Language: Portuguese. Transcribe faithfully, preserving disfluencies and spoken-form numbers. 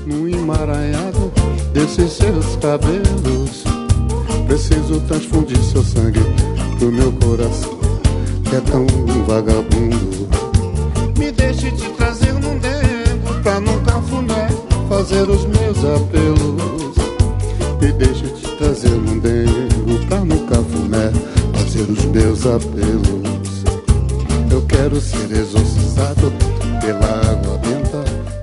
num emaranhado desses seus cabelos. Preciso transfundir seu sangue pro meu coração, que é tão vagabundo. Me deixe te trazer num dengo, pra num cafuné fazer os meus apelos. Me deixe te trazer num dengo, pra num cafuné fazer os meus apelos. Eu quero ser exorcizado pela água benta